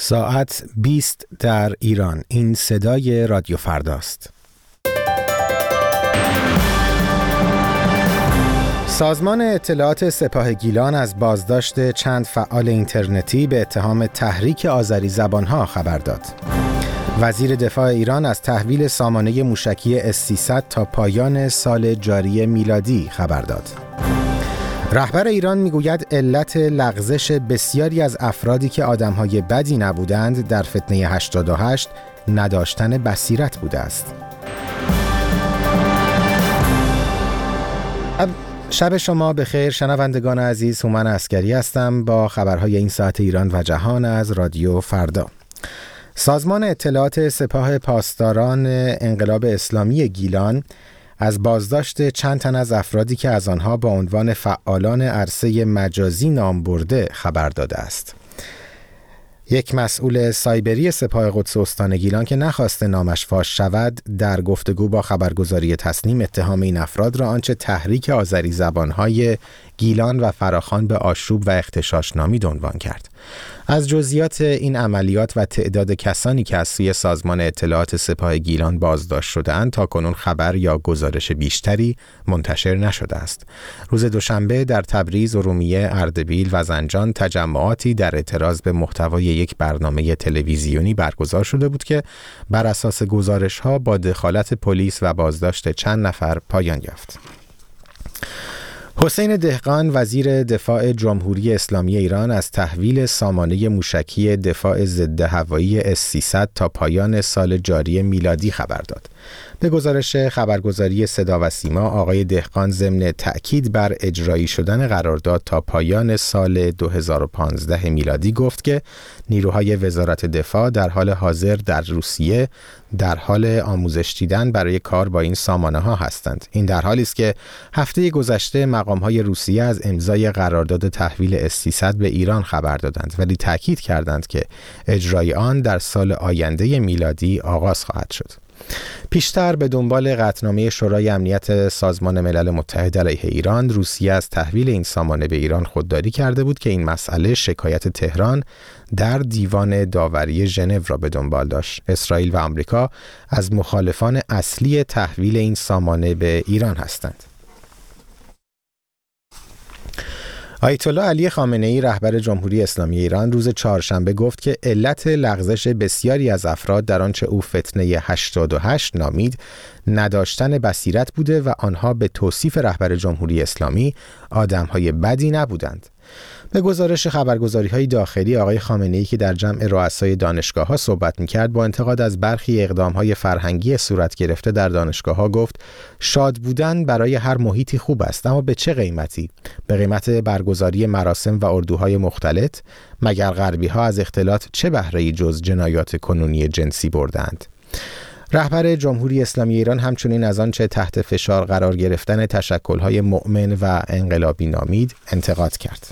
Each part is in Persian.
ساعت 20 در ایران. این صدای رادیو فرداست. سازمان اطلاعات سپاه گیلان از بازداشت چند فعال اینترنتی به اتهام تحریک آذری زبانها خبر داد. وزیر دفاع ایران از تحویل سامانه موشکی S-300 تا پایان سال جاری میلادی خبر داد. رهبر ایران میگوید علت لغزش بسیاری از افرادی که آدمهای بدی نبودند در فتنه 88 نداشتن بصیرت بوده است. شب شما بخیر شنوندگان عزیز، هومن عسکری هستم با خبرهای این ساعت ایران و جهان از رادیو فردا. سازمان اطلاعات سپاه پاسداران انقلاب اسلامی گیلان از بازداشت چند تن از افرادی که از آنها با عنوان فعالان عرصه مجازی نام برده خبر داده است. یک مسئول سایبری سپاه قدس استان گیلان که نخواسته نامش فاش شود، در گفتگو با خبرگزاری تصنیم اتهام این افراد را آنچه تحریک آذری زبانهای گیلان و فراخوان به آشوب و اغتشاش نامید عنوان کرد. از جزئیات این عملیات و تعداد کسانی که از سوی سازمان اطلاعات سپاه گیلان بازداشت شده‌اند تاکنون خبر یا گزارش بیشتری منتشر نشده است. روز دوشنبه در تبریز، ارومیه، اردبیل و زنجان تجمعاتی در اعتراض به محتوای یک برنامه تلویزیونی برگزار شده بود که بر اساس گزارش‌ها با دخالت پلیس و بازداشت چند نفر پایان یافت. حسین دهقان وزیر دفاع جمهوری اسلامی ایران از تحویل سامانه موشکی دفاع ضد هوایی S-300 تا پایان سال جاری میلادی خبر داد. به گزارش خبرگزاری صدا و سیما، آقای دهقان ضمن تأکید بر اجرایی شدن قرارداد تا پایان سال 2015 میلادی گفت که نیروهای وزارت دفاع در حال حاضر در روسیه در حال آموزش دیدن برای کار با این سامانه ها هستند. این در حالی است که هفته گذشته مقام‌های روسیه از امضای قرارداد تحویل S-300 به ایران خبر دادند، ولی تأکید کردند که اجرای آن در سال آینده میلادی آغاز خواهد شد. پیشتر به دنبال قطعنامه شورای امنیت سازمان ملل متحد علیه ایران، روسیه از تحویل این سامانه به ایران خودداری کرده بود که این مسئله شکایت تهران در دیوان داوری ژنو را به دنبال داشت. اسرائیل و آمریکا از مخالفان اصلی تحویل این سامانه به ایران هستند. آیت الله علی خامنه‌ای رهبر جمهوری اسلامی ایران روز چهارشنبه گفت که علت لغزش بسیاری از افراد در آنچه او فتنه 88 نامید نداشتن بصیرت بوده و آنها به توصیف رهبر جمهوری اسلامی آدم‌های بدی نبودند. به گزارش خبرگزاری‌های داخلی، آقای خامنه‌ای که در جمع رؤسای دانشگاه‌ها صحبت می‌کرد با انتقاد از برخی اقدام‌های فرهنگی صورت گرفته در دانشگاه‌ها گفت شاد بودن برای هر محیطی خوب است، اما به چه قیمتی؟ به قیمت برگزاری مراسم و اردوهای مختلط؟ مگر غربی‌ها از اختلاط چه بهره‌ای جز جنایات کنونی جنسی بردند؟ رهبر جمهوری اسلامی ایران همچنین از آنچه تحت فشار قرار گرفتن تشکل‌های مؤمن و انقلابی نامید انتقاد کرد.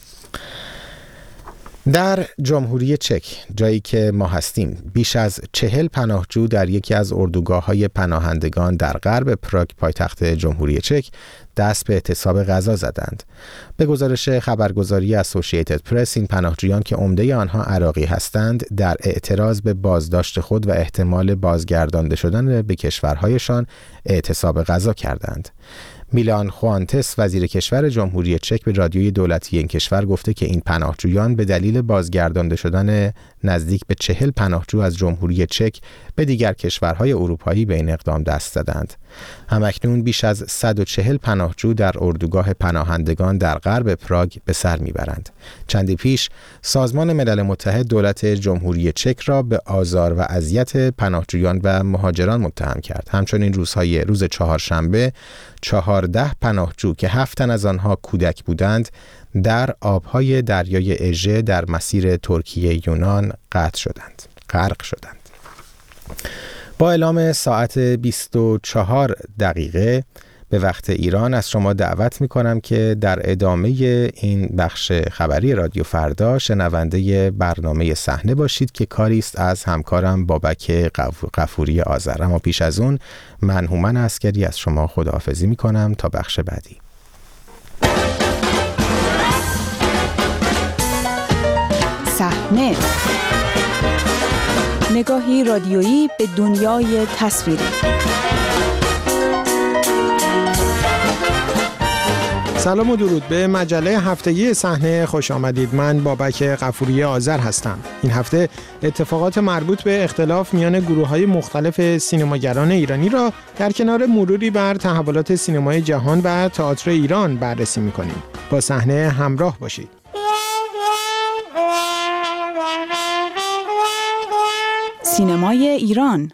در جمهوری چک، جایی که ما هستیم، بیش از 40 پناهجو در یکی از اردوگاه‌های پناهندگان در غرب پراگ پایتخت جمهوری چک دست به اعتصاب غذا زدند. به گزارش خبرگزاری اسوسییتد پرس، این پناهجویان که عمده آنها عراقی هستند در اعتراض به بازداشت خود و احتمال بازگردانده شدن به کشورهایشان اعتصاب غذا کردند. میلان خوانتس وزیر کشور جمهوری چک به رادیوی دولتی این کشور گفته که این پناهجویان به دلیل بازگردانده شدن نزدیک به 40 پناهجو از جمهوری چک به دیگر کشورهای اروپایی به این اقدام دست زدند. همکنون بیش از 140 پناهجو در اردوگاه پناهندگان در غرب پراگ به سر میبرند. چندی پیش سازمان ملل متحد دولت جمهوری چک را به آزار و اذیت پناهجویان و مهاجران متهم کرد. همچنین روز چهارشنبه 14 پناهجو که 7 تن از آنها کودک بودند در آبهای دریای اژه در مسیر ترکیه یونان غرق شدند. با اعلام ساعت 24 دقیقه به وقت ایران از شما دعوت می‌کنم که در ادامه این بخش خبری رادیو فردا شنونده برنامه صحنه باشید که کاری است از همکارم بابک غفوری آذر. اما پیش از اون من هومن عسکری از شما خداحافظی می‌کنم تا بخش بعدی. صحنه نگاهی رادیویی به دنیای تصویری. سلام و درود به مجله هفتگی صحنه خوش آمدید. من بابک غفوری آذر هستم. این هفته اتفاقات مربوط به اختلاف میان گروه‌های مختلف سینماگران ایرانی را در کنار مروری بر تحولات سینمای جهان و تئاتر ایران بررسی می‌کنیم. با صحنه همراه باشید. سینمای ایران.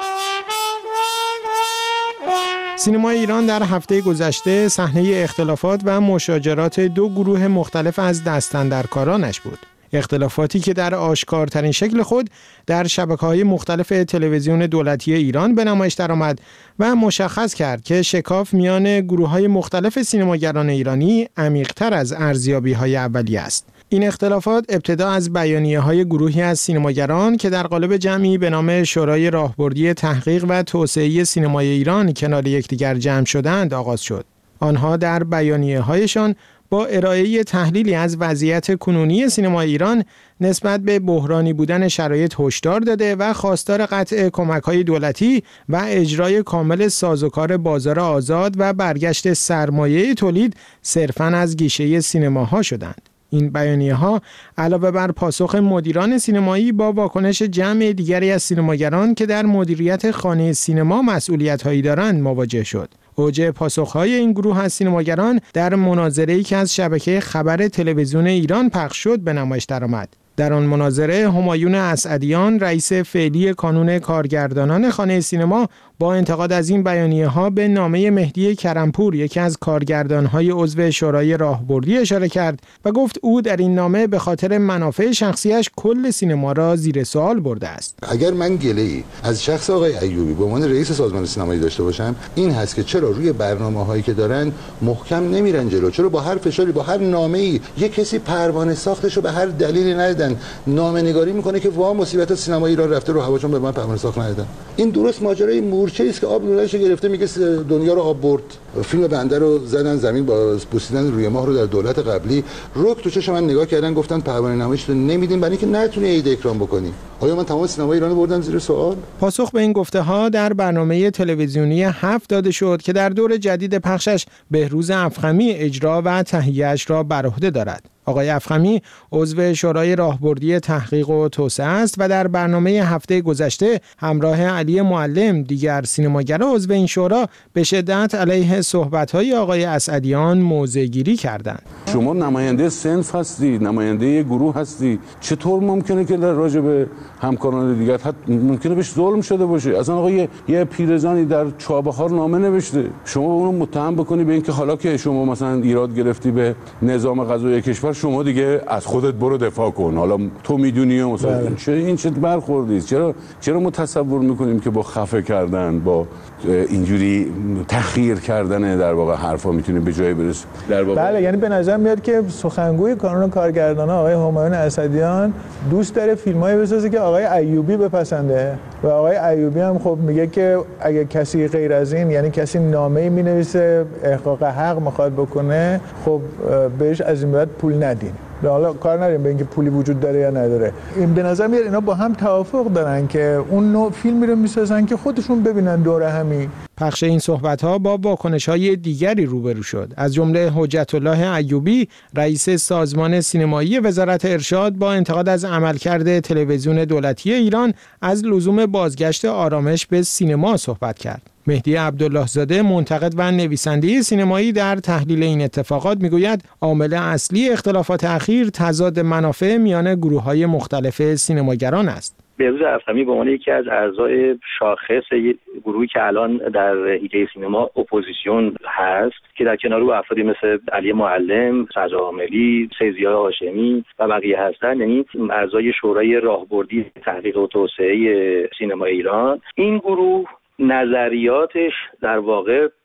سینمای ایران در هفته گذشته صحنه اختلافات و مشاجرات دو گروه مختلف از دستاندرکارانش بود. اختلافاتی که در آشکارترین شکل خود در شبکه‌های مختلف تلویزیون دولتی ایران به نمایش درآمد و مشخص کرد که شکاف میان گروه‌های مختلف سینماگران ایرانی عمیق‌تر از ارزیابی‌های اولیه است. این اختلافات ابتدا از بیانیه‌های گروهی از سینماگران که در قالب جمعی به نام شورای راهبردی تحقیق و توسعه سینمای ایران کنار یکدیگر جمع شدند آغاز شد. آنها در بیانیه‌هایشان با ارائه تحلیلی از وضعیت کنونی سینمای ایران نسبت به بحرانی بودن شرایط هشدار داده و خواستار قطع کمک‌های دولتی و اجرای کامل سازوکار بازار آزاد و برگشت سرمایه تولید صرفاً از گیشه سینماها شدند. این بیانیه‌ها علاوه بر پاسخ مدیران سینمایی با واکنش جمع دیگری از سینماگران که در مدیریت خانه سینما مسئولیت‌هایی دارند مواجه شد. اوج پاسخ‌های این گروه از سینماگران در مناظره‌ای که از شبکه خبر تلویزیون ایران پخش شد به نمایش درآمد. در آن مناظره همایون اسعدیان رئیس فعلی کانون کارگردانان خانه سینما با انتقاد از این بیانیه‌ها به نامه مهدی کرمپور یکی از کارگردان‌های عضو شورای راهبردی اشاره کرد و گفت او در این نامه به خاطر منافع شخصیش کل سینما را زیر سوال برده است. اگر من گله‌ای از شخص آقای ایوبی به عنوان رئیس سازمان سینمایی داشته باشم این هست که چرا روی برنامه‌هایی که دارن محکم نمیرن جلو، چرا با هر فشاری با هر نامه‌ای یک کسی پروانه ساختش رو به هر دلیلی ندادن نامه‌نگاری میکنه که وا مصیبت سینما ایران رفته رو هواشون به من پروانه ساخت ندادن. این درست ماجرای مورچه است که آب نورش گرفته میگه دنیا رو آب برد. فیلم بنده رو زدن زمین با بوسیدن روی ماه رو در دولت قبلی رک تو چشم من نگاه کردن گفتن پروانه نمایش رو نمیدیم برای اینکه نتونی عید اکرام بکنی. آیا من تمام سینما ایران رو بردم زیر سوال؟ پاسخ به این گفته ها در برنامه تلویزیونی 7 داده شد که در دور جدید پخشش بهروز افخمی اجرا و تهیه‌اش را بر عهده دارد. آقای افخمی عضو شورای راهبردی تحقیق و توسعه است و در برنامه هفته گذشته همراه علی معلم دیگر سینماگران عضو این شورا به شدت علیه صحبت‌های آقای اسعدیان موضع‌گیری کردند. شما نماینده صنف هستی، نماینده گروه هستی، چطور ممکنه که در راجع به همکاران دیگر ممکنه بهش ظلم شده باشه؟ اصلا آقای یه پیرزنی در چابهار نامه نوشته، شما اونو متهم بکنی به اینکه حالا که شما مثلا ایراد گرفتی به نظام قضایی کشور شما دیگه از خودت برو دفاع کن، حالا تو میدونی مثلا این چه برخوردی؟ چرا ما تصور میکنیم که با خفه کردن با اینجوری تحقیر کردن در واقع حرفا میتونیم به جایی برسیم؟ در واقع بله، یعنی به نظر میاد که سخنگوی کانون کارگردانان آقای همایون اسعدیان دوست داره فیلمایی بسازه که آقای ایوبی بپسنده و آقای ایوبی هم خب میگه که اگه کسی غیر از این، یعنی کسی نامه‌ای مینویسه احقاق حق میخواد بکنه، خب بهش از این بعد پول ندین. حالا کار نداریم به اینکه پولی وجود داره یا نداره. این به نظر میاد اینا با هم توافق دارن که اون نوع فیلمی رو میسازن که خودشون ببینن دوره همی. پخش این صحبت‌ها با واکنش‌های دیگری روبرو شد. از جمله حجت الله ایوبی رئیس سازمان سینمایی وزارت ارشاد با انتقاد از عملکرد تلویزیون دولتی ایران از لزوم بازگشت آرامش به سینما صحبت کرد. مهدی عبدالله زاده منتقد و نویسنده سینمایی در تحلیل این اتفاقات میگوید عامل اصلی اختلافات اخیر تضاد منافع میان گروه‌های مختلف سینماگران است. بهروز افخمی به عنوان یکی از اعضای شاخص گروهی که الان در حیطه سینما اپوزیسیون هست که در کنار او افرادی مثل علی معلم، سعد عاملی، سیدزیا هاشمی و بقیه هستند، یعنی اعضای شورای راهبردی تحقیق و توسعه سینما ایران، این گروه نظریاتش در واقع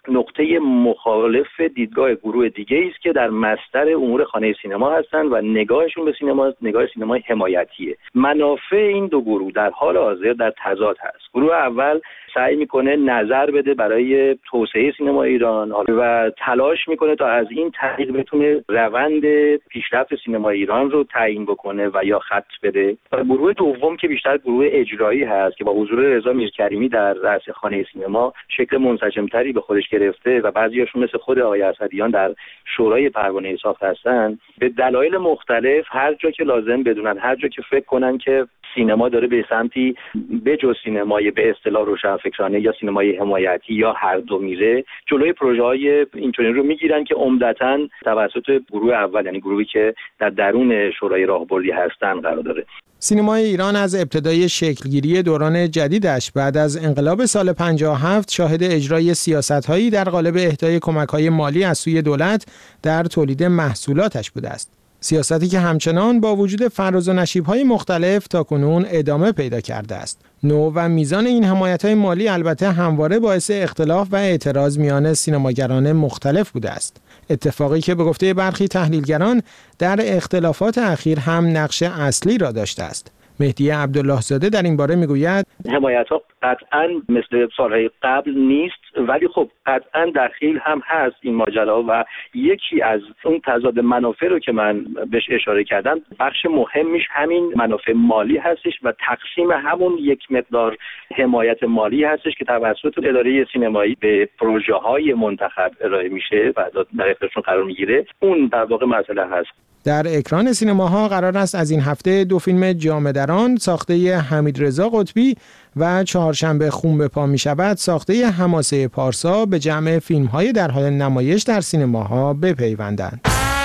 نقطه مخالف دیدگاه گروه دیگه است که در مصدر امور خانه سینما هستند و نگاهشون به سینما نگاه سینمای حمایتیه. منافع این دو گروه در حال حاضر در تضاد هست. گروه اول سعی میکنه نظر بده برای توسعه سینما ایران و تلاش میکنه تا از این طریق بتونه روند پیشرفت سینما ایران رو تعیین بکنه و یا خط بده. گروه دوم که بیشتر گروه اجرایی هست که با حضور رضا میرکریمی در رأس خانه سینما شکل منسجمتری به خودش گرفته و بعضیاشون مثل خود آقای اسدیان در شورای پروانه ساخت هستن، به دلایل مختلف هر جا که لازم بدونن، هر جا که فکر کنن که سینما داره به سمتی به جز سینمای به اصطلاح روشنفکرانه یا سینمای حمایتی یا هر دو میره، جلوی پروژه‌های اینطوری رو میگیرن که عمدتاً توسط گروه اول، یعنی گروهی که در درون شورای راهبردی هستن قرار داره. سینمای ایران از ابتدای شکلگیری دوران جدیدش بعد از انقلاب سال 57 شاهد اجرای سیاست‌هایی در قالب اهدای کمک‌های مالی از سوی دولت در تولید محصولاتش بوده است. سیاستی که همچنان با وجود فراز و نشیب‌های مختلف تاکنون ادامه پیدا کرده است. نوع و میزان این حمایت‌های مالی البته همواره باعث اختلاف و اعتراض میان سینماگران مختلف بوده است. اتفاقی که به گفته برخی تحلیلگران در اختلافات اخیر هم نقش اصلی را داشته است. مهدی عبدالله زاده در این باره میگوید حمایت‌ها قطعاً مثل سالهای قبل نیست، ولی خب قطعاً دخیل هم هست این ماجرا و یکی از اون تضاد منافع رو که من بهش اشاره کردم، بخش مهمیش همین منافع مالی هستش و تقسیم همون یک مقدار حمایت مالی هستش که توسط اداره سینمایی به پروژه‌های منتخب ارائه میشه و در اختیارشون قرار میگیره. اون در واقع مسئله هست. در اکران سینماها قرار است از این هفته دو فیلم جامه دران ساخته حمیدرضا قطبی و چهارشنبه خون به پا می شود ساخته حماسه پارسا به جمع فیلم‌های در حال نمایش در سینماها بپیوندند.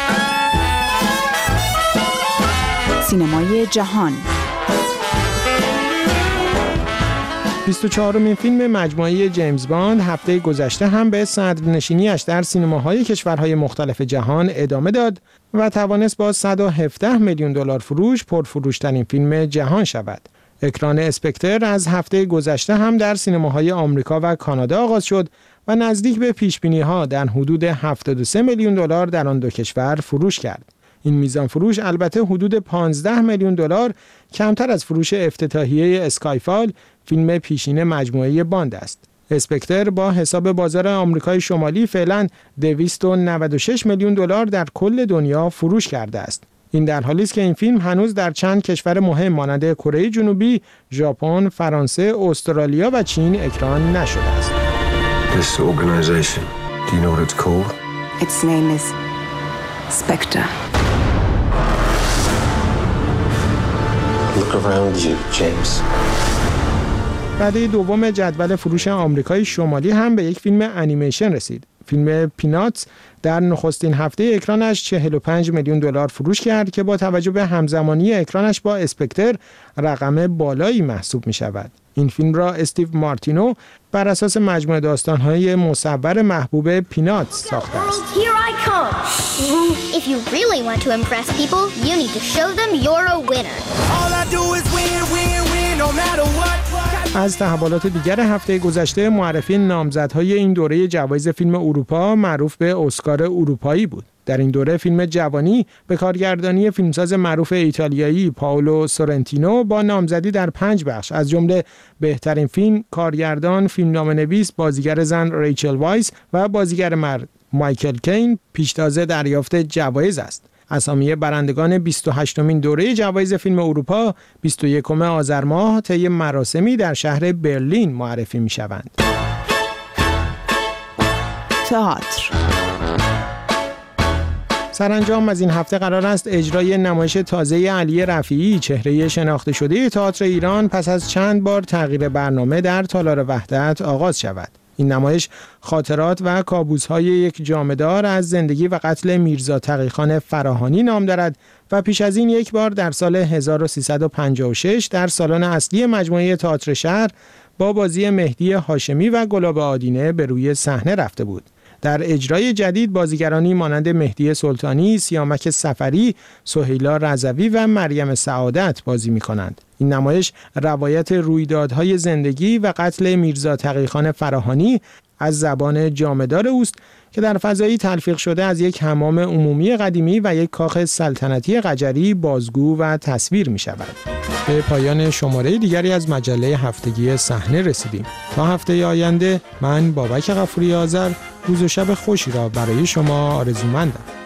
سینمای جهان 24مین فیلم مجموعه جیمز باند هفته گذشته هم به صدرنشینی‌اش در سینماهای کشورهای مختلف جهان ادامه داد و توانست با 117 میلیون دلار فروش پرفروش‌ترین فیلم جهان شود. اکران اسپکتر از هفته گذشته هم در سینماهای آمریکا و کانادا آغاز شد و نزدیک به پیش‌بینی‌ها در حدود 73 میلیون دلار در آن دو کشور فروش کرد. این میزان فروش البته حدود 15 میلیون دلار کمتر از فروش افتتاحیه اسکایفال، فیلم پیشین مجموعه باند است. اسپکتر با حساب بازار آمریکای شمالی فعلا 296 میلیون دلار در کل دنیا فروش کرده است. این در حالی است که این فیلم هنوز در چند کشور مهم مانند کره جنوبی، ژاپن، فرانسه، استرالیا و چین اکران نشده است. This organization, do you know what it's called? Its name is Spectre. Look around you, James. رده دوم جدول فروش آمریکای شمالی هم به یک فیلم انیمیشن رسید. فیلم پیناتس در نخستین هفته اکرانش 45 میلیون دلار فروش کرد که با توجه به همزمانی اکرانش با اسپکتر رقم بالایی محسوب می شود. این فیلم را استیو مارتینو بر اساس مجموعه داستان‌های مصور محبوب پیناتس ساخته است. If you really want to impress people, you need to show them you're a winner. All I do is win, win, win, no matter what. از تحولات دیگر هفته گذشته معرفی نامزدهای این دوره جوایز فیلم اروپا معروف به اسکار اروپایی بود. در این دوره فیلم جوانی به کارگردانی فیلمساز معروف ایتالیایی پائولو سورنتینو با نامزدی در 5 بخش از جمله بهترین فیلم، کارگردان، فیلمنامه‌نویس، بازیگر زن ریچل وایس و بازیگر مرد مایکل کین پیشتازه دریافت جوایز است. اسامی برندگان 28مین دوره جوایز فیلم اروپا 21 آذر ماه طی مراسمی در شهر برلین معرفی می‌شوند. تئاتر سرانجام از این هفته قرار است اجرای نمایش تازه علی رفیعی، چهره شناخته شده تئاتر ایران، پس از چند بار تغییر برنامه در تالار وحدت آغاز شود. این نمایش خاطرات و کابوس‌های یک جامه‌دار از زندگی و قتل میرزا تقی‌خان فراهانی نام دارد و پیش از این یک بار در سال 1356 در سالن اصلی مجموعه تئاتر شهر با بازی مهدی هاشمی و گلاب آدینه به روی صحنه رفته بود. در اجرای جدید بازیگرانی مانند مهدی سلطانی، سیامک سفری، سهیلا رضوی و مریم سعادت بازی می‌کنند. این نمایش روایت رویدادهای زندگی و قتل میرزا تقی‌خان فراهانی از زبان جامدار اوست که در فضایی تلفیق شده از یک حمام عمومی قدیمی و یک کاخ سلطنتی قجری بازگو و تصویر می شود. به پایان شماره دیگری از مجله هفتگی صحنه رسیدیم. تا هفته آینده من بابک غفوری آذر روز و شب خوشی را برای شما آرزومندم.